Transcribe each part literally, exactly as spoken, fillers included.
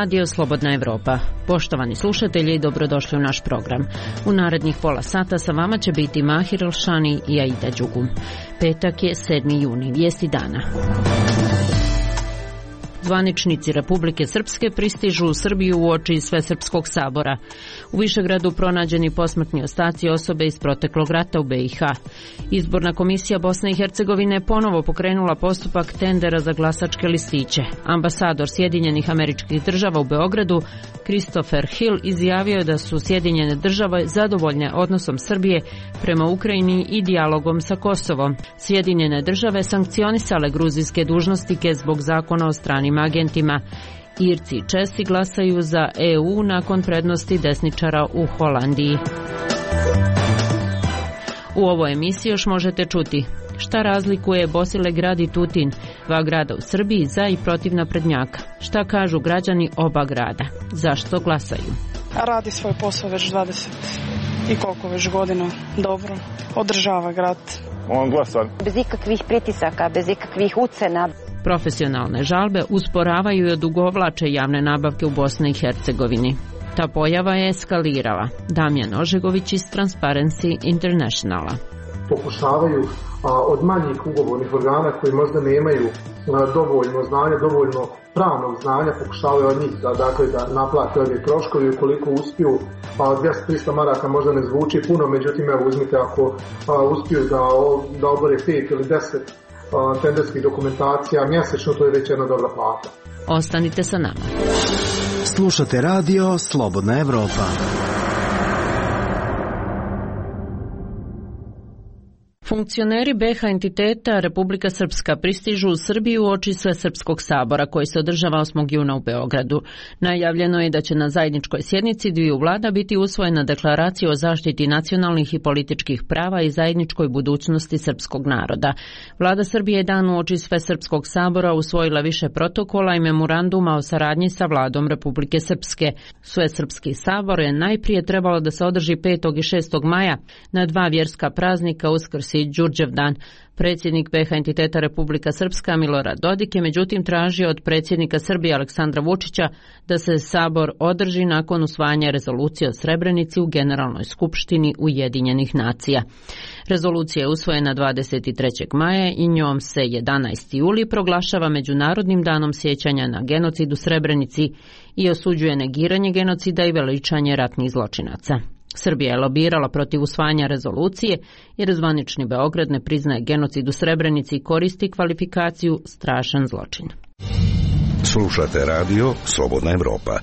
radio Slobodna Evropa. Poštovani slušatelji, dobrodošli u naš program. U narednih pola sata sa vama će biti Mahir Alšani i Aida Đugum. Petak je sedmi juni, vijesti dana. Zvaničnici Republike Srpske pristižu u Srbiju uoči Svesrpskog sabora. U Višegradu pronađeni posmrtni ostaci osobe iz proteklog rata u B i H. Izborna komisija Bosne i Hercegovine ponovo pokrenula postupak tendera za glasačke listiće. Ambasador Sjedinjenih Američkih Država u Beogradu, Christopher Hill, izjavio je da su Sjedinjene Države zadovoljne odnosom Srbije prema Ukrajini i dijalogom sa Kosovom. Sjedinjene Države sankcionisale gruzijske dužnosnike zbog zakona o stranim agentima. Irci i Česi glasaju za E U nakon prednosti desničara u Holandiji. U ovoj emisiji još možete čuti šta razlikuje Bosilegrad i Tutin, dva grada u Srbiji za i protiv naprednjaka. Šta kažu građani oba grada? Zašto glasaju? Radi svoj posao već dvadeset i koliko već godina dobro. Održava grad. On glasa bez ikakvih pritisaka, bez ikakvih ucena. Profesionalne žalbe usporavaju i odugovlače javne nabavke u Bosni i Hercegovini. Ta pojava je eskalirala. Damjan Ožegović iz Transparency Internationala. Pokušavaju a, od manjih ugovornih organa koji možda nemaju a, dovoljno znanja, dovoljno pravnog znanja, pokušavaju od njih da, dakle, da naplate ove troškovi. Ukoliko uspiju, pa dvjesto do trista maraka možda ne zvuči puno, međutim, evo, uzmite ako a, uspiju da, da obore pet ili deset tenderskih dokumentacija mjesečno, to je već jedna dobra plata. Ostanite sa nama. Slušate radio Slobodna Evropa. Funkcioneri B H entiteta Republika Srpska pristižu u Srbiju uoči Svesrpskog sabora koji se održava osmog juna u Beogradu. Najavljeno je da će na zajedničkoj sjednici dviju vlada biti usvojena deklaracija o zaštiti nacionalnih i političkih prava i zajedničkoj budućnosti srpskog naroda. Vlada Srbije je dan uoči Svesrpskog sabora usvojila više protokola i memoranduma o saradnji sa vladom Republike Srpske. Svesrpski sabor je najprije trebalo da se održi petog i šestog maja na dva vjerska praznika, Uskrs i Đurđevdan. Predsjednik B H entiteta Republika Srpska Milorad Dodik je međutim tražio od predsjednika Srbije Aleksandra Vučića da se sabor održi nakon usvajanja rezolucije o Srebrenici u Generalnoj skupštini Ujedinjenih nacija. Rezolucija je usvojena dvadeset trećeg maja i njom se jedanaesti juli proglašava Međunarodnim danom sjećanja na genocid u Srebrenici i osuđuje negiranje genocida i veličanje ratnih zločinaca. Srbija je lobirala protiv usvajanja rezolucije jer zvanični Beograd ne priznaje genocid u Srebrenici i koristi kvalifikaciju strašan zločin. Slušate radio Slobodna Evropa.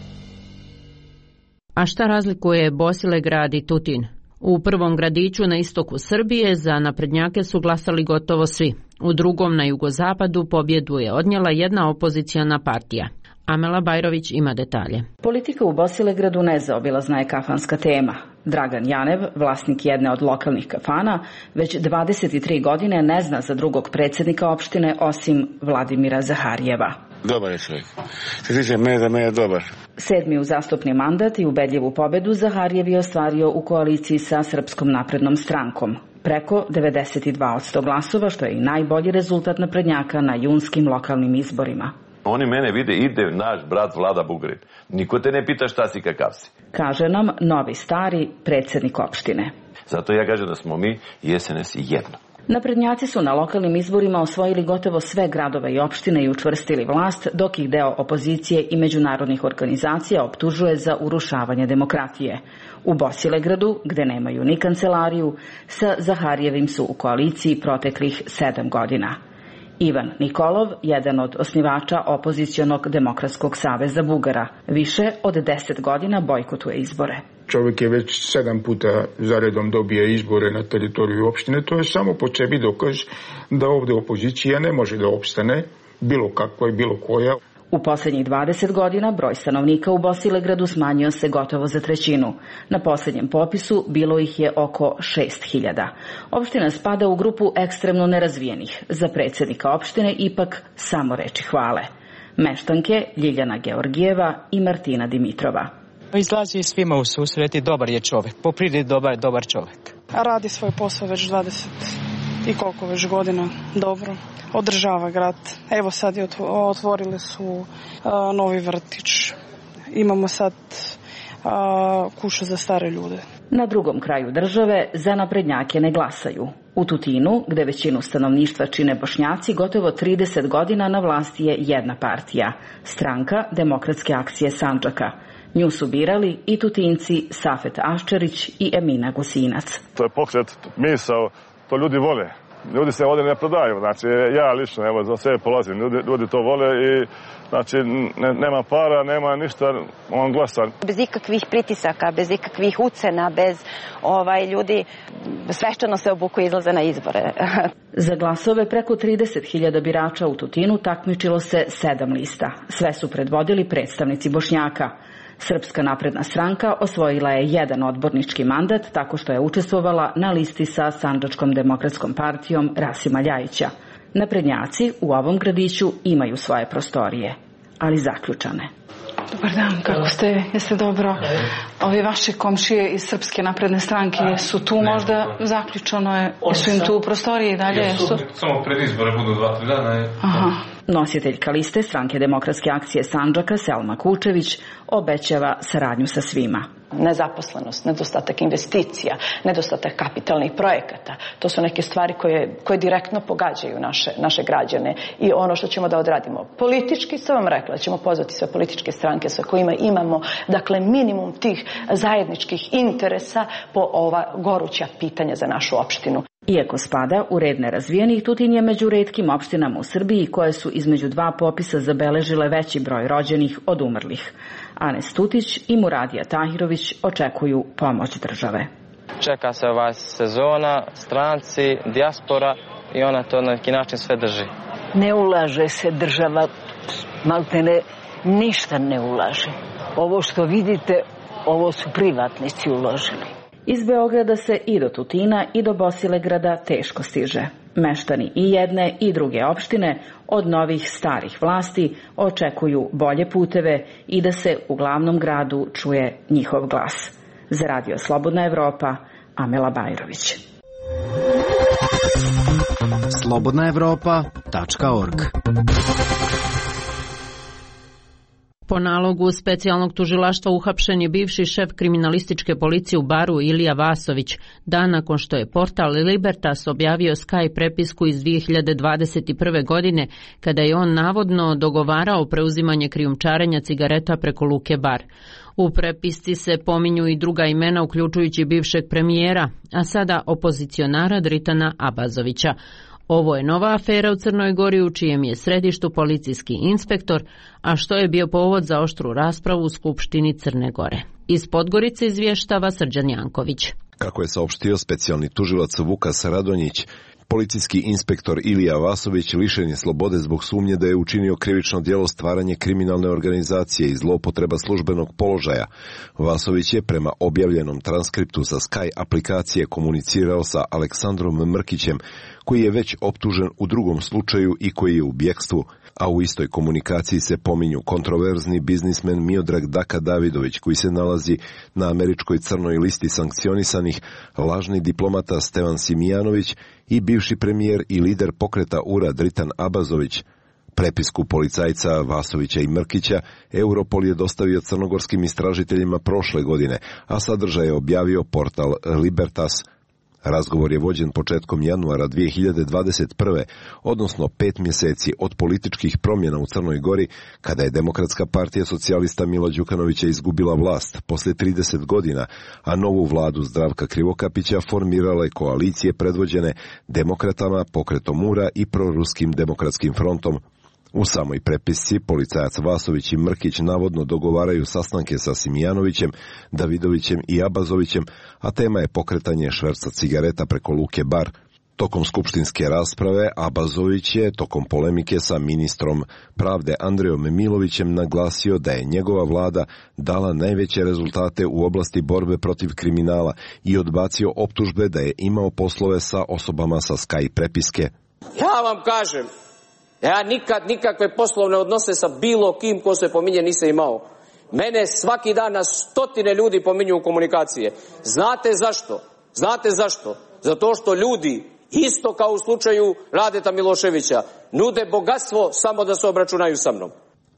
A šta razlikuje Bosilegrad i Tutin? U prvom gradiću na istoku Srbije za naprednjake su glasali gotovo svi. U drugom na jugozapadu pobjedu je odnijela jedna opoziciona partija. Amela Bajrović ima detalje. Politika u Bosilegradu nezaobilazna je kafanska tema. Dragan Janev, vlasnik jedne od lokalnih kafana, već dvadeset tri godine ne zna za drugog predsjednika opštine osim Vladimira Zaharijeva. Dobar je čovjek. Se tiče mene, da me je dobar. Sedmi uzastopni mandat i ubedljivu pobedu Zaharijev je ostvario u koaliciji sa Srpskom naprednom strankom. Preko devedeset dva posto glasova, što je i najbolji rezultat naprednjaka na junskim lokalnim izborima. Oni mene vide, ide naš brat Vlada Bugarin. Niko te ne pita šta si, kakav si. Kaže nam novi stari predsjednik opštine. Zato ja kažem da smo mi i S N S jedno. Naprednjaci su na lokalnim izborima osvojili gotovo sve gradove i opštine i učvrstili vlast, dok ih deo opozicije i međunarodnih organizacija optužuje za urušavanje demokratije. U Bosilegradu, gde nemaju ni kancelariju, sa Zaharijevim su u koaliciji proteklih sedam godina. Ivan Nikolov, jedan od osnivača opozicionog Demokratskog saveza Bugara, više od deset godina bojkotuje izbore. Čovjek je već sedam puta zaredom dobije izbore na teritoriju opštine. To je samo po sebi dokaz da ovdje opozicija ne može da opstane, bilo kakva i bilo koja. U posljednjih dvadeset godina broj stanovnika u Bosilegradu smanjio se gotovo za trećinu. Na posljednjem popisu bilo ih je oko šest hiljada. Opština spada u grupu ekstremno nerazvijenih. Za predsjednika opštine ipak samo reči hvale. Meštanke Ljiljana Georgijeva i Martina Dimitrova. Izlazi svima u susret i dobar je čovjek. Po prirodi dobar, dobar čovjek. Radi svoj posao već dvadeset i koliko već godina dobro. Održava grad. Evo sad je otvorili su uh, novi vrtić. imamo sad a, kuću za stare ljude. Na drugom kraju države za naprednjake ne glasaju. U Tutinu, gde većinu stanovništva čine Bošnjaci, gotovo trideset godina na vlasti je jedna partija, Stranka demokratske akcije Sandžaka. Nju su birali i Tutinci Safet Aščerić i Emina Gusinac. To je pokret, misao, to ljudi vole. Ljudi se ovdje ne prodaju, znači ja lično, evo, za sve polazim, ljudi, ljudi to vole i znači ne, nema para, nema ništa, on glasa. Bez ikakvih pritisaka, bez ikakvih ucena, bez ovaj, ljudi svečano se obuku i izlaze na izbore. Za glasove preko trideset hiljada birača u Tutinu takmičilo se sedam lista. Sve su predvodili predstavnici Bošnjaka. Srpska napredna stranka osvojila je jedan odbornički mandat tako što je učestvovala na listi sa Sandžačkom demokratskom partijom Rasima Ljajića. Naprednjaci u ovom gradiću imaju svoje prostorije, ali zaključane. Dobar dan, kako ste? Jeste dobro? Ovi vaše komšije iz Srpske napredne stranke su tu možda zaključano je? Jesu im tu u prostoriji dalje? Jesu? Samo pred izbore budu dva, tri dana. Aha. Nositeljka liste Stranke demokratske akcije Sandžaka Selma Kučević obećava saradnju sa svima. Nezaposlenost, nedostatak investicija, nedostatak kapitalnih projekata. To su neke stvari koje, koje direktno pogađaju naše, naše građane i ono što ćemo da odradimo. Politički sam vam rekla, ćemo pozvati sve političke stranke sa kojima imamo dakle minimum tih zajedničkih interesa po ova goruća pitanja za našu opštinu. Iako spada u red nerazvijenih, Tutin je među retkim opštinama u Srbiji koje su između dva popisa zabeležile veći broj rođenih od umrlih. Anes Tutić i Muradija Tahirović očekuju pomoć države. Čeka se ova sezona, stranci, dijaspora i ona to na neki način sve drži. Ne ulaže se država, maltene ništa ne ulaže. Ovo što vidite, ovo su privatnici uložili. Iz Beograda se i do Tutina i do Bosilegrada teško stiže. Meštani i jedne i druge opštine od novih starih vlasti očekuju bolje puteve i da se u glavnom gradu čuje njihov glas. Za Radio Slobodna Evropa, Amela Bajrović. slobodna evropa tačka org. Po nalogu specijalnog tužilaštva uhapšen je bivši šef kriminalističke policije u Baru Ilija Vasović, dan nakon što je portal Libertas objavio Sky prepisku iz dvije hiljade dvadeset prve. godine, kada je on navodno dogovarao preuzimanje krijumčarenja cigareta preko luke Bar. U prepisci se pominju i druga imena, uključujući bivšeg premijera, a sada opozicionara Dritana Abazovića. Ovo je nova afera u Crnoj Gori u čijem je središtu policijski inspektor, a što je bio povod za oštru raspravu u Skupštini Crne Gore. Iz Podgorice izvještava Srđan Janković. Kako je saopštio specijalni tužilac Vukas Radonjić, policijski inspektor Ilija Vasović lišen je slobode zbog sumnje da je učinio krivično djelo stvaranje kriminalne organizacije i zloupotreba službenog položaja. Vasović je prema objavljenom transkriptu sa Sky aplikacije komunicirao sa Aleksandrom Mrkićem, koji je već optužen u drugom slučaju i koji je u bjekstvu, a u istoj komunikaciji se pominju kontroverzni biznismen Miodrag Daka Davidović, koji se nalazi na američkoj crnoj listi sankcionisanih, lažni diplomata Stevan Simijanović i bivši premijer i lider pokreta U R A Dritan Abazović. Prepisku policajca Vasovića i Mrkića Europol je dostavio crnogorskim istražiteljima prošle godine, a sadržaj je objavio portal Libertas. Razgovor je vođen početkom januara dvije hiljade dvadeset prve. odnosno pet mjeseci od političkih promjena u Crnoj Gori, kada je Demokratska partija socijalista Mila Đukanovića izgubila vlast poslije trideset godina, a novu vladu Zdravka Krivokapića formirale koalicije predvođene Demokratama, pokretom U R A i proruskim Demokratskim frontom. U samoj prepisci policajac Vasović i Mrkić navodno dogovaraju sastanke sa Simijanovićem, Davidovićem i Abazovićem, a tema je pokretanje šverca cigareta preko luke Bar. Tokom skupštinske rasprave Abazović je tokom polemike sa ministrom pravde Andrejom Milovićem naglasio da je njegova vlada dala najveće rezultate u oblasti borbe protiv kriminala i odbacio optužbe da je imao poslove sa osobama sa Sky prepiske. Ja vam kažem, ja nikad nikakve poslovne odnose sa bilo kim ko se pominje nisam imao. Mene svaki dan na stotine ljudi pominju u komunikacije. Znate zašto? Znate zašto? Zato što ljudi, isto kao u slučaju Radeta Miloševića, nude bogatstvo samo da se obračunaju sa mnom.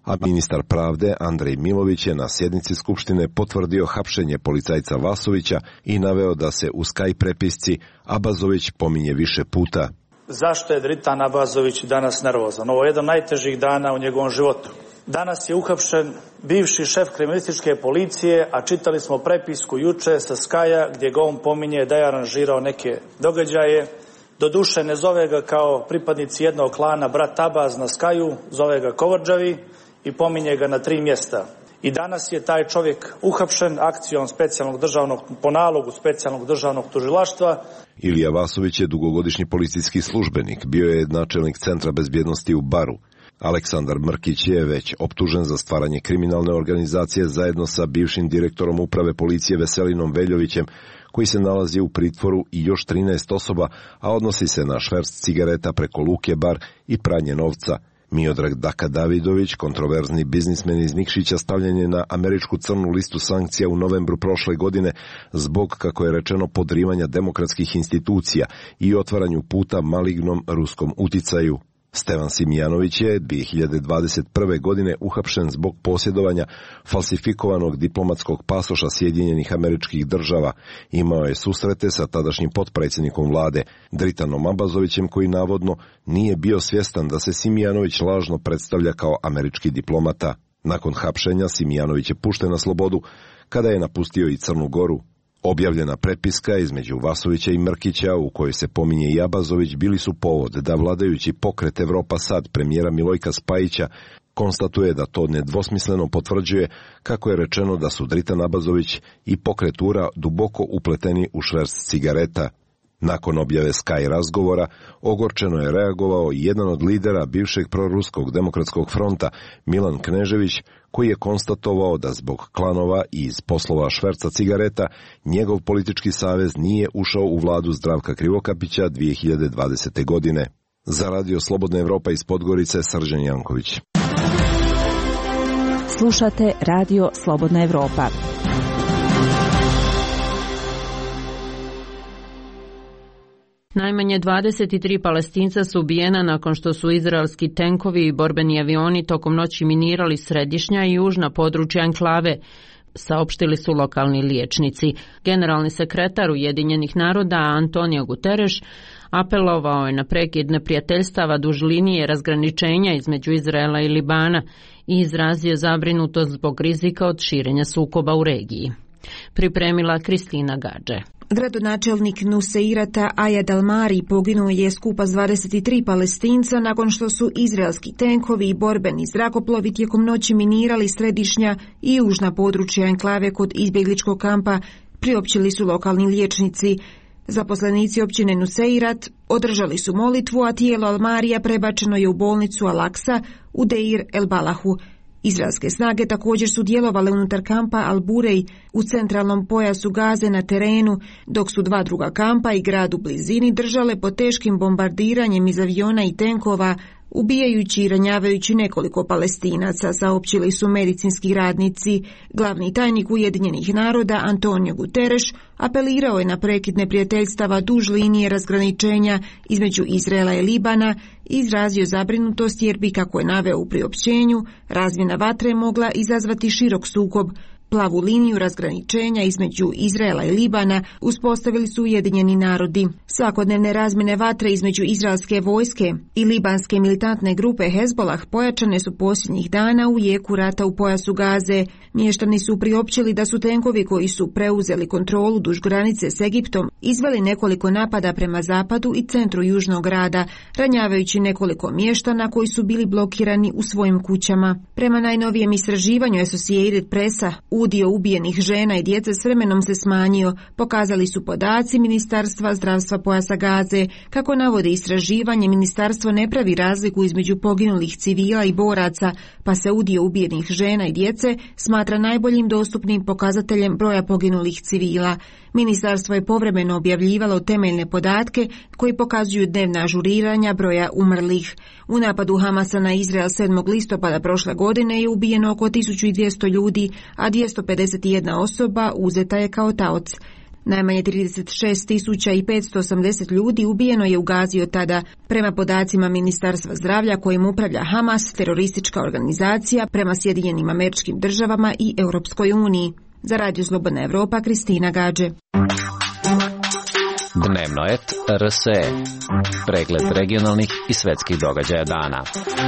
a ministar pravde Andrej Milović je na sjednici Skupštine potvrdio hapšenje policajca Vasovića i naveo da se u Sky prepisci Abazović pominje više puta. Zašto je Dritan Abazović danas nervozan? Ovo je jedan od najtežih dana u njegovom životu. Danas je uhapšen bivši šef kriminalističke policije, a čitali smo prepisku juče sa Skaja gdje ga on pominje da je aranžirao neke događaje. Doduše ne zove ga kao pripadnici jednog klana brat Abaz na Skaju, zove ga Kovrđavi i pominje ga na tri mjesta. I danas je taj čovjek uhapšen akcijom specijalnog državnog, po nalogu specijalnog državnog tužilaštva. Ilija Vasović je dugogodišnji policijski službenik, bio je načelnik Centra bezbjednosti u Baru. Aleksandar Mrkić je već optužen za stvaranje kriminalne organizacije zajedno sa bivšim direktorom uprave policije Veselinom Veljovićem, koji se nalazi u pritvoru, i još trinaest osoba, a odnosi se na šverc cigareta preko Luke Bar i pranje novca. Miodrag Daka Davidović, kontroverzni biznismen iz Nikšića, stavljen je na američku crnu listu sankcija u novembru prošle godine zbog, kako je rečeno, podrivanja demokratskih institucija i otvaranju puta malignom ruskom uticaju. Stevan Simijanović je dvije hiljade dvadeset prve. godine uhapšen zbog posjedovanja falsifikovanog diplomatskog pasoša Sjedinjenih Američkih Država. Imao je susrete sa tadašnjim potpredsjednikom vlade Dritanom Abazovićem, koji navodno nije bio svjestan da se Simijanović lažno predstavlja kao američki diplomata. Nakon hapšenja Simijanović je pušten na slobodu kada je napustio i Crnu Goru. Objavljena prepiska između Vasovića i Mrkića, u kojoj se pominje i Abazović, bili su povod da vladajući pokret Evropa Sad premijera Milojka Spajića konstatuje da to nedvosmisleno potvrđuje, kako je rečeno, da su Dritan Abazović i pokret U R A duboko upleteni u šverc cigareta. Nakon objave Sky razgovora, ogorčeno je reagovao i jedan od lidera bivšeg proruskog demokratskog fronta, Milan Knežević, koji je konstatovao da zbog klanova i iz poslova šverca cigareta njegov politički savez nije ušao u vladu Zdravka Krivokapića dvije hiljade dvadesete. godine. Za Radio Slobodna Evropa iz Podgorice, Srđan Janković. Slušate Radio Slobodna Evropa. Najmanje dvadeset tri Palestinca su ubijena nakon što su izraelski tenkovi i borbeni avioni tokom noći minirali središnja i južna područja enklave, saopštili su lokalni liječnici. Generalni sekretar Ujedinjenih naroda Antonio Guterres apelovao je na prekid neprijateljstava duž linije razgraničenja između Izraela i Libana i izrazio zabrinutost zbog rizika od širenja sukoba u regiji. Pripremila Kristina Gadže. Gradonačelnik Nuseirata Ayad al-Mari poginuo je skupa s dvadeset tri Palestinca nakon što su izraelski tenkovi i borbeni zrakoplovi tijekom noći minirali središnja i južna područja enklave kod izbjegličkog kampa, priopćili su lokalni liječnici. Zaposlenici općine Nuseirat održali su molitvu, a tijelo al-Marija prebačeno je u bolnicu Al-Aqsa u Deir el-Balahu. Izraelske snage također su djelovale unutar kampa Al-Burej u centralnom pojasu Gaze na terenu, dok su dva druga kampa i grad u blizini držale pod teškim bombardiranjem iz aviona i tenkova, ubijajući i ranjavajući nekoliko Palestinaca, saopćili su medicinski radnici. Glavni tajnik Ujedinjenih naroda Antonio Guterres apelirao je na prekid neprijateljstava duž linije razgraničenja između Izraela i Libana i izrazio zabrinutost jer bi, kako je naveo u priopćenju, razmjena vatre mogla izazvati širok sukob. Plavu liniju razgraničenja između Izraela i Libana uspostavili su Ujedinjeni narodi. Svakodnevne razmjene vatre između izraelske vojske i libanske militantne grupe Hezbolah pojačane su posljednjih dana u jeku rata u pojasu Gaze. Mještani su priopćili da su tenkovi koji su preuzeli kontrolu duž granice s Egiptom izveli nekoliko napada prema zapadu i centru južnog grada, ranjavajući nekoliko mještana koji su bili blokirani u svojim kućama. Prema najnovijem istraživanju Associated Pressa, udio ubijenih žena i djece s vremenom se smanjio, pokazali su podaci Ministarstva zdravstva pojasa Gaze. Kako navode istraživanje, ministarstvo ne pravi razliku između poginulih civila i boraca, pa se udio ubijenih žena i djece smatra najboljim dostupnim pokazateljem broja poginulih civila. Ministarstvo je povremeno objavljivalo temeljne podatke koji pokazuju dnevna ažuriranja broja umrlih. U napadu Hamasa na Izrael sedmog listopada prošle godine je ubijeno oko tisuću dvjesto ljudi, a dvjesto pedeset jedna osoba uzeta je kao taoc. Najmanje trideset šest tisuća petsto osamdeset ljudi ubijeno je u Gazi od tada, prema podacima Ministarstva zdravlja kojim upravlja Hamas, teroristička organizacija, prema Sjedinjenim Američkim Državama i Europskoj uniji. Za Radio Slobodna Evropa, Kristina Gađe. Dnevno et R S E. Pregled regionalnih i svetskih događaja dana.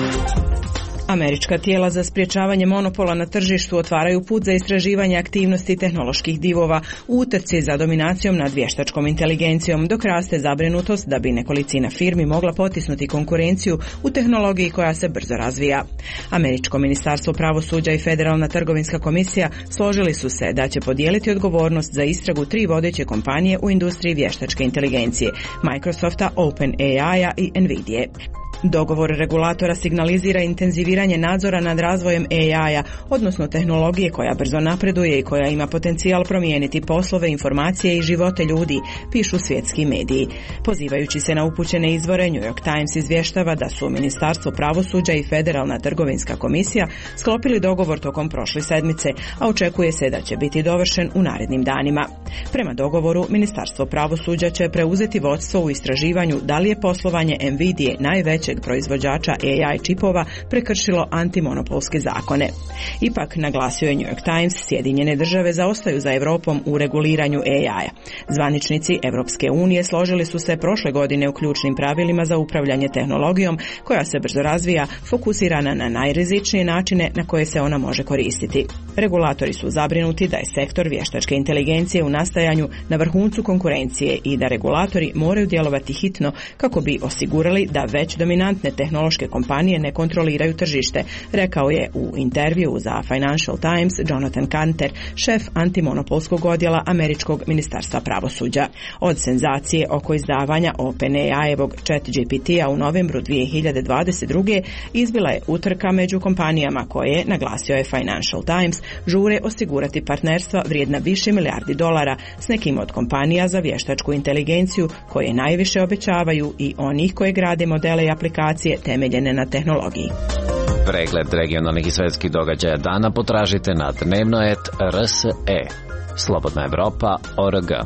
Američka tijela za sprječavanje monopola na tržištu otvaraju put za istraživanje aktivnosti tehnoloških divova u utrci za dominacijom nad vještačkom inteligencijom, dok raste zabrinutost da bi nekolicina firmi mogla potisnuti konkurenciju u tehnologiji koja se brzo razvija. Američko ministarstvo pravosuđa i Federalna trgovinska komisija složili su se da će podijeliti odgovornost za istragu tri vodeće kompanije u industriji vještačke inteligencije, Microsofta, OpenAI-a i Nvidia. Dogovor regulatora signalizira intenziviranje nadzora nad razvojem A I-a, odnosno tehnologije koja brzo napreduje i koja ima potencijal promijeniti poslove, informacije i živote ljudi, pišu svjetski mediji. Pozivajući se na upućene izvore, New York Times izvještava da su Ministarstvo pravosuđa i Federalna trgovinska komisija sklopili dogovor tokom prošle sedmice, a očekuje se da će biti dovršen u narednim danima. Prema dogovoru, Ministarstvo pravosuđa će preuzeti vodstvo u istraživanju da li je poslovanje Nvidia najveće proizvođača A I čipova prekršilo antimonopolske zakone. Ipak, naglasio je New York Times, Sjedinjene države zaostaju za Europom u reguliranju A I-a. Zvaničnici Europske unije složili su se prošle godine u ključnim pravilima za upravljanje tehnologijom koja se brzo razvija, fokusirana na najrizičnije načine na koje se ona može koristiti. Regulatori su zabrinuti da je sektor vještačke inteligencije u nastajanju na vrhuncu konkurencije i da regulatori moraju djelovati hitno kako bi osigurali da već dominantne tehnološke kompanije ne kontroliraju tržište, rekao je u intervju za Financial Times Jonathan Kanter, šef antimonopolskog odjela Američkog ministarstva pravosuđa. Od senzacije oko izdavanja OpenAI-evog Chat G P T-a u novembru dvije hiljade dvadeset druge izbila je utrka među kompanijama koje, naglasio je Financial Times, žure osigurati partnerstva vrijedna više milijardi dolara s nekim od kompanija za vještačku inteligenciju koje najviše obećavaju i onih koje grade modele i aplikacije temeljene na tehnologiji. Pregled regionalnih i svetskih događaja dana potražite na dnevno et R S E. Slobodna Evropa O R G.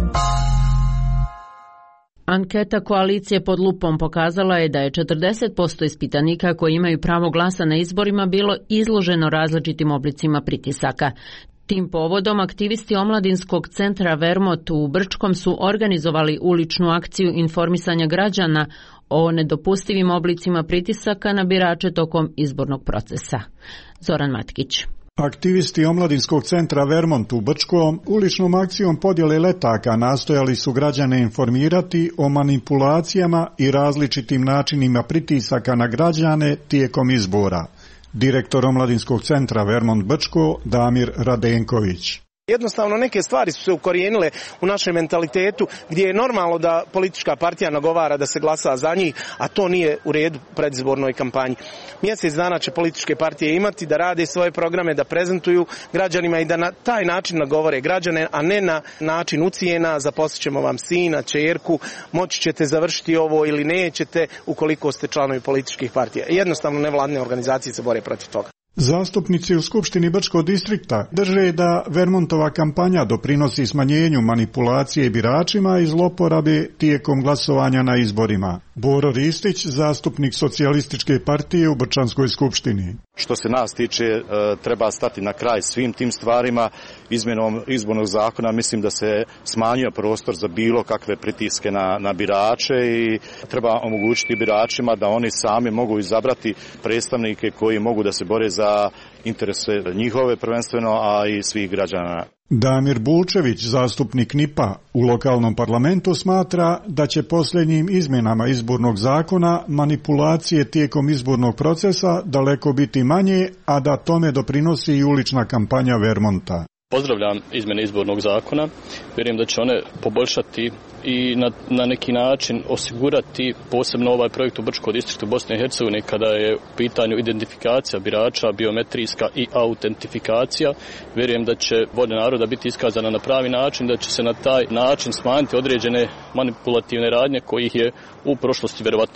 Anketa koalicije pod lupom pokazala je da je četrdeset posto ispitanika koji imaju pravo glasa na izborima bilo izloženo različitim oblicima pritisaka. Tim povodom aktivisti omladinskog centra Vermont u Brčkom su organizovali uličnu akciju informisanja građana o nedopustivim oblicima pritisaka na birače tokom izbornog procesa. Zoran Matkić. Aktivisti omladinskog centra Vermont u Brčkom uličnom akcijom podjele letaka nastojali su građane informirati o manipulacijama i različitim načinima pritisaka na građane tijekom izbora. Direktor omladinskog centra Vermont Brčko, Damir Radenković. Jednostavno neke stvari su se ukorijenile u našem mentalitetu gdje je normalno da politička partija nagovara da se glasa za njih, a to nije u redu u predizbornoj kampanji. Mjesec dana će političke partije imati da rade svoje programe, da prezentuju građanima i da na taj način nagovore građane, a ne na način ucijena, zaposlit ćemo vam sina, ćerku, moći ćete završiti ovo ili nećete ukoliko ste članovi političkih partija. Jednostavno nevladine organizacije se bore protiv toga. Zastupnici u Skupštini Brčkog distrikta drže da Vermontova kampanja doprinosi smanjenju manipulacije biračima i zloporabe tijekom glasovanja na izborima. Boro Ristić, zastupnik Socijalističke partije u Brčanskoj skupštini. Što se nas tiče, treba stati na kraj svim tim stvarima. Izmjenom izbornog zakona mislim da se smanjuje prostor za bilo kakve pritiske na, na birače i treba omogućiti biračima da oni sami mogu izabrati predstavnike koji mogu da se bore za interese njihove prvenstveno, a i svih građana. Damir Bulčević, zastupnik N I P-a u lokalnom parlamentu, smatra da će posljednjim izmjenama izbornog zakona manipulacije tijekom izbornog procesa daleko biti manje, a da tome doprinosi i ulična kampanja Vermonta. Pozdravljam izmjene izbornog zakona, vjerujem da će one poboljšati i na, na neki način osigurati posebno ovaj projekt u Brčkom distriktu Bosne i Hercegovine kada je u pitanju identifikacija birača, biometrijska i autentifikacija. Vjerujem da će volja naroda biti iskazana na pravi način, da će se na taj način smanjiti određene manipulativne radnje kojih je u prošlosti vjerovatno bilo.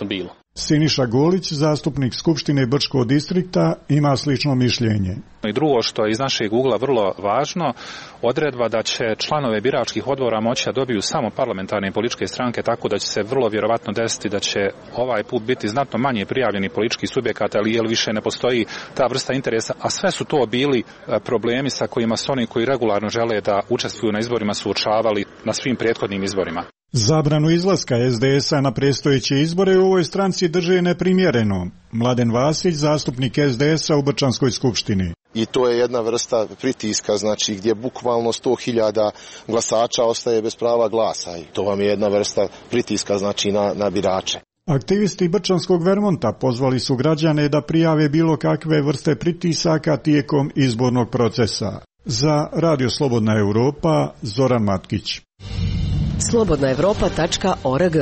Siniša Golić, zastupnik Skupštine Brčkog distrikta, ima slično mišljenje. I drugo što je iz našeg ugla vrlo važno, odredba da će članove biračkih odbora moći da dobiju samo parlamentarne političke stranke, tako da će se vrlo vjerovatno desiti da će ovaj put biti znatno manje prijavljeni političkih subjekata, ali jer više ne postoji ta vrsta interesa, a sve su to bili problemi sa kojima su oni koji regularno žele da učestvuju na izborima suočavali na svim prethodnim izborima. Zabranu izlaska es de esa na predstojeće izbore u ovoj stranci drže neprimjereno. Mladen Vasić, zastupnik es de esa u Brčanskoj skupštini. I to je jedna vrsta pritiska, znači gdje bukvalno sto hiljada glasača ostaje bez prava glasa. I to vam je jedna vrsta pritiska, znači na, na birače. Aktivisti Brčanskog Vermonta pozvali su građane da prijave bilo kakve vrste pritisaka tijekom izbornog procesa. Za Radio Slobodna Europa, Zoran Matkić. slobodna evropa tačka org.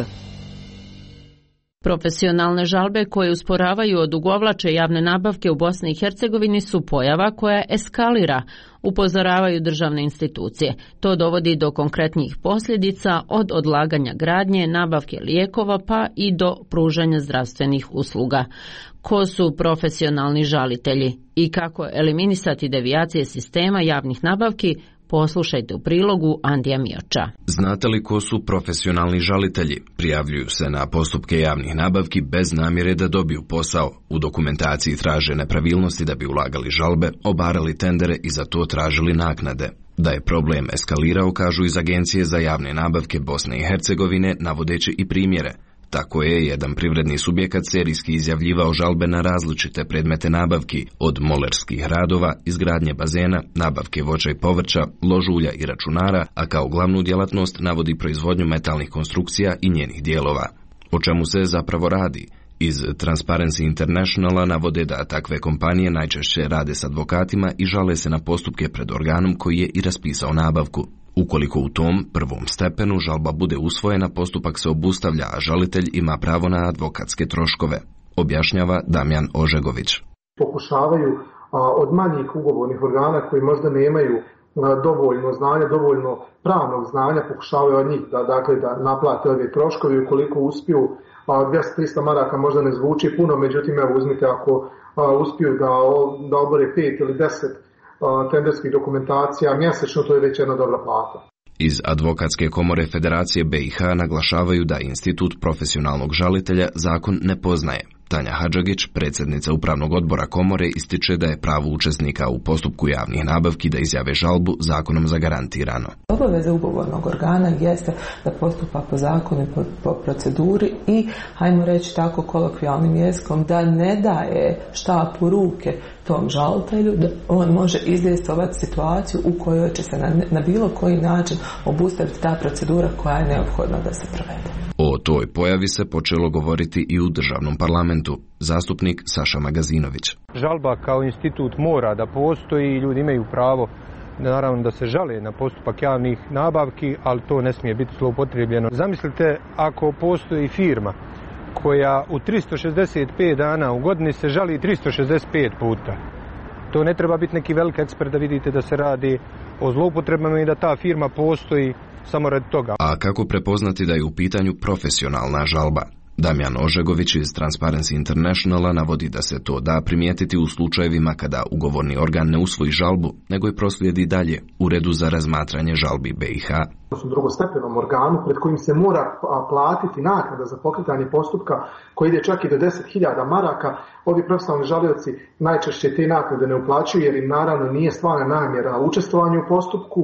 Profesionalne žalbe koje usporavaju odugovlače javne nabavke u Bosni i Hercegovini su pojava koja eskalira, upozoravaju državne institucije. To dovodi do konkretnih posljedica od odlaganja gradnje, nabavke lijekova pa i do pružanja zdravstvenih usluga. Ko su profesionalni žalitelji i kako eliminisati devijacije sistema javnih nabavki? Poslušajte u prilogu Andija Mioča. Znate li ko su profesionalni žalitelji? Prijavljuju se na postupke javnih nabavki bez namjere da dobiju posao. U dokumentaciji traže nepravilnosti da bi ulagali žalbe, obarali tendere i za to tražili naknade. Da je problem eskalirao, kažu iz Agencije za javne nabavke Bosne i Hercegovine, navodeći i primjere. Tako je jedan privredni subjekat serijski izjavljivao žalbe na različite predmete nabavki, od molerskih radova, izgradnje bazena, nabavke voća i povrća, ložulja i računara, a kao glavnu djelatnost navodi proizvodnju metalnih konstrukcija i njenih dijelova. O čemu se zapravo radi? Iz Transparency Internationala navode da takve kompanije najčešće rade s advokatima i žale se na postupke pred organom koji je i raspisao nabavku. Ukoliko u tom prvom stepenu žalba bude usvojena, postupak se obustavlja, a žalitelj ima pravo na advokatske troškove, objašnjava Damjan Ožegović. Pokušavaju a, od manjih ugovornih organa koji možda nemaju a, dovoljno znanja, dovoljno pravnog znanja, pokušavaju od njih da, dakle, da naplate ove troškove. Ukoliko uspiju, dvjesto do trista maraka možda ne zvuči puno, međutim, evo uzmite ako a, uspiju da, da obore pet ili deset tenderskih dokumentacija mjesečno, to je već jedna dobra plata. Iz Advokatske komore Federacije be i ha naglašavaju da institut profesionalnog žalitelja zakon ne poznaje. Tanja Hadžagić, predsjednica upravnog odbora komore, ističe da je pravo učesnika u postupku javnih nabavki da izjave žalbu zakonom zagarantirano. Obaveza ugovornog organa jeste da postupa po zakonu i po, po proceduri i, hajmo reći tako kolokvijalnim jezikom, da ne daje štapu ruke tom žalitelju, da on može izdejstvovati situaciju u kojoj će se na, na bilo koji način obustaviti ta procedura koja je neophodna da se provede. O toj pojavi se počelo govoriti i u državnom parlamentu. Zastupnik Saša Magazinović. Žalba kao institut mora da postoji i ljudi imaju pravo naravno da se žale na postupak javnih nabavki, ali to ne smije biti zloupotrijebljeno. Zamislite ako postoji firma koja u tristo šezdeset pet dana u godini se žali tristo šezdeset pet puta. To ne treba biti neki veliki ekspert da vidite da se radi o zloupotrebama i da ta firma postoji samo radi toga. A kako prepoznati da je u pitanju profesionalna žalba? Damjan Ožegović iz Transparency Internationala navodi da se to da primijetiti u slučajevima kada ugovorni organ ne usvoji žalbu, nego je proslijedi dalje Uredu za razmatranje žalbi be i ha. U drugostepenom organu pred kojim se mora platiti naknada za pokretanje postupka koji ide čak i do deset hiljada maraka, ovi profesionalni žalioci najčešće te naknade ne uplaćuju jer im naravno nije stvarna namjera učestvovanja u postupku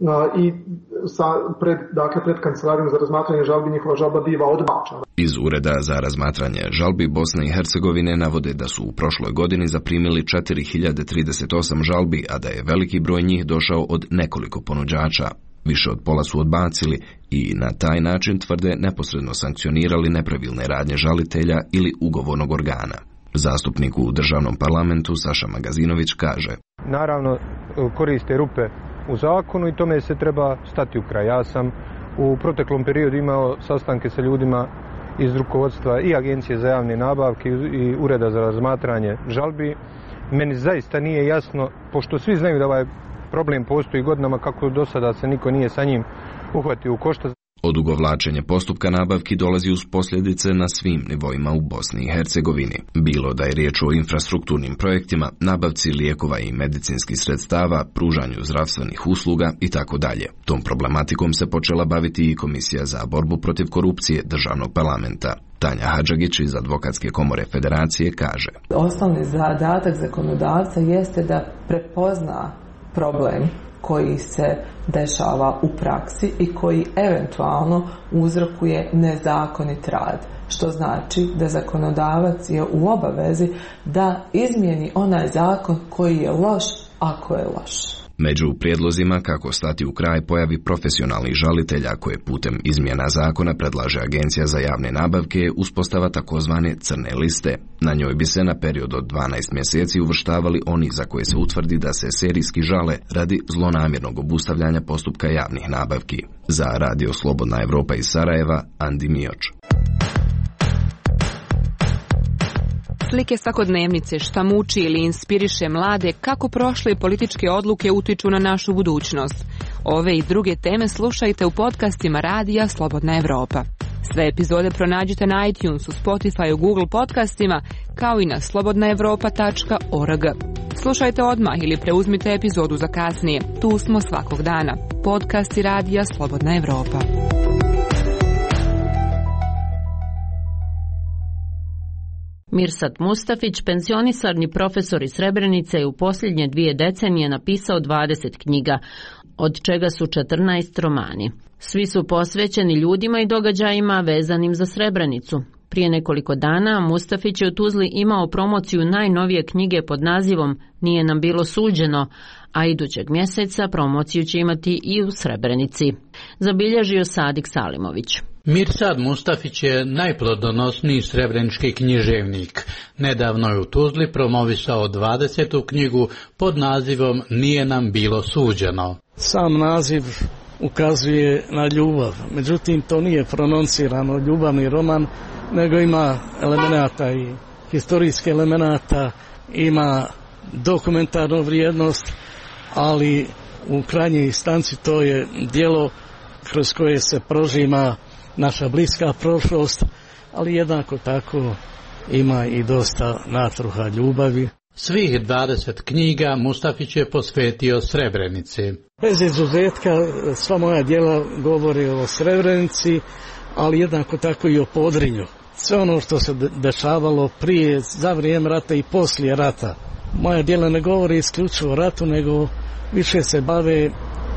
i sa pred, dakle, pred kancelarijom za razmatranje žalbi njihova žalba biva odbačena. Iz Ureda za razmatranje žalbi Bosne i Hercegovine navode da su u prošloj godini zaprimili četiri hiljade trideset osam žalbi, a da je veliki broj njih došao od nekoliko ponuđača. Više od pola su odbacili i na taj način tvrde neposredno sankcionirali nepravilne radnje žalitelja ili ugovornog organa. Zastupnik u državnom parlamentu Saša Magazinović kaže: Naravno koriste rupe u zakonu i tome se treba stati u kraj. Ja sam u proteklom periodu imao sastanke sa ljudima iz rukovodstva i Agencije za javne nabavke i Ureda za razmatranje žalbi. Meni zaista nije jasno, pošto svi znaju da ovaj problem postoji godinama, kako do sada se niko nije sa njim uhvatio u koštac. Odugovlačenje postupka nabavki dolazi uz posljedice na svim nivoima u Bosni i Hercegovini. Bilo da je riječ o infrastrukturnim projektima, nabavci lijekova i medicinskih sredstava, pružanju zdravstvenih usluga i tako dalje. Tom problematikom se počela baviti i Komisija za borbu protiv korupcije Državnog parlamenta. Tanja Hadžagić iz Advokatske komore Federacije kaže: Osnovni zadatak zakonodavca jeste da prepozna problem koji se dešava u praksi i koji eventualno uzrokuje nezakonit rad. Što znači da zakonodavac je u obavezi da izmijeni onaj zakon koji je loš ako je loš. Među prijedlozima kako stati u kraj pojavi profesionalnih žalitelja koje putem izmjena zakona predlaže Agencija za javne nabavke je uspostava takozvane crne liste. Na njoj bi se na period od dvanaest mjeseci uvrštavali oni za koje se utvrdi da se serijski žale radi zlonamjernog obustavljanja postupka javnih nabavki. Za Radio Slobodna Evropa iz Sarajeva, Andi Mioč. Slike svakodnevnice, šta muči ili inspiriše mlade, kako prošle političke odluke utiču na našu budućnost. Ove i druge teme slušajte u podcastima Radija Slobodna Evropa. Sve epizode pronađite na iTunesu, Spotifyu, Google podcastima, kao i na slobodna evropa tačka org. Slušajte odmah ili preuzmite epizodu za kasnije. Tu smo svakog dana. Podcasti Radija Slobodna Evropa. Mirsad Mustafić, pensionisarni profesor iz Srebrenice, je u posljednje dvije decenije napisao dvadeset knjiga, od čega su četrnaest romani. Svi su posvećeni ljudima i događajima vezanim za Srebrenicu. Prije nekoliko dana Mustafić je u Tuzli imao promociju najnovije knjige pod nazivom Nije nam bilo suđeno, a idućeg mjeseca promociju će imati i u Srebrenici. Zabilježio Sadik Salimović. Mirsad Mustafić je najplodonosniji srebrenički književnik. Nedavno je u Tuzli promovisao dvadesetu knjigu pod nazivom Nije nam bilo suđeno. Sam naziv ukazuje na ljubav, međutim to nije prononcirano ljubavni roman, nego ima elemenata i historijske elemenata, ima dokumentarnu vrijednost, ali u krajnjoj instanci to je djelo kroz koje se prožima naša bliska prošlost, ali jednako tako ima i dosta natruha ljubavi. Svih dvadeset knjiga Mustafić je posvetio Srebrenici. Bez izuzetka sva moja djela govori o Srebrenici, ali jednako tako i o Podrinju. Sve ono što se dešavalo prije, za vrijeme rata i poslije rata. Moja djela ne govori isključivo o ratu, nego više se bave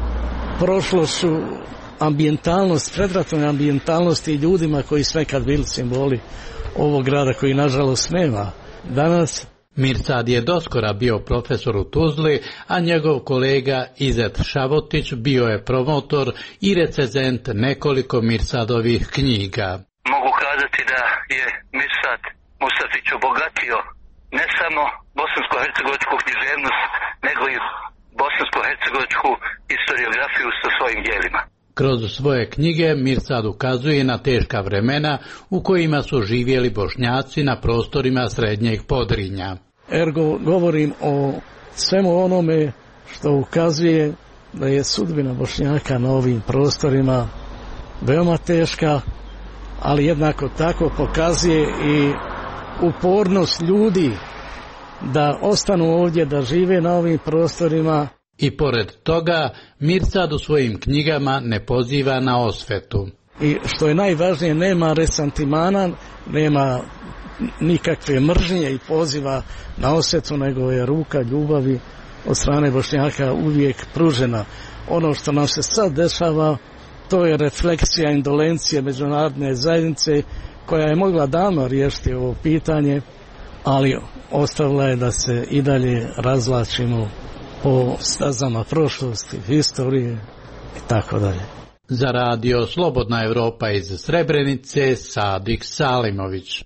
prošlošću, ambijentalnost, predratnoj ambijentalnosti i ljudima koji su nekad bili simboli ovog grada koji nažalost nema danas. Mirsad je doskora bio profesor u Tuzli, a njegov kolega Izet Šavotić bio je promotor i recenzent nekoliko Mirsadovih knjiga. Mogu kazati da je Mirsad Mustafić obogatio ne samo bosansko-hercegovačku književnost, nego i bosansko-hercegovačku historiografiju sa svojim djelima. Kroz svoje knjige Mirsad ukazuje na teška vremena u kojima su živjeli Bošnjaci na prostorima Srednjeg Podrinja. Ergo govorim o svemu onome što ukazuje da je sudbina Bošnjaka na ovim prostorima veoma teška, ali jednako tako pokazuje i upornost ljudi da ostanu ovdje, da žive na ovim prostorima. I pored toga, Mirsad u svojim knjigama ne poziva na osvetu. I što je najvažnije, nema resantimana, nema nikakve mržnje i poziva na osvetu, nego je ruka ljubavi od strane Bošnjaka uvijek pružena. Ono što nam se sad dešava, to je refleksija indolencije međunarodne zajednice, koja je mogla davno riješiti ovo pitanje, ali ostavila je da se i dalje razvlačimo po stazama prošlosti, historije i tako dalje. Za Radio Slobodna Evropa iz Srebrenice, Sadik Salimović.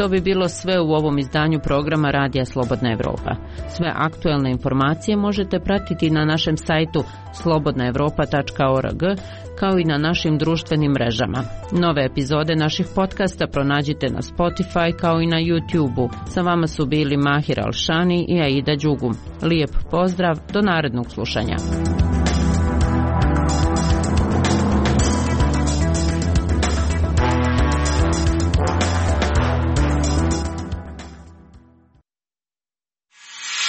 To bi bilo sve u ovom izdanju programa Radija Slobodna Evropa. Sve aktuelne informacije možete pratiti na našem sajtu slobodna evropa tačka org, kao i na našim društvenim mrežama. Nove epizode naših podcasta pronađite na Spotify kao i na YouTube-u. Sa vama su bili Mahir Alšani i Aida Đugum. Lijep pozdrav, do narednog slušanja.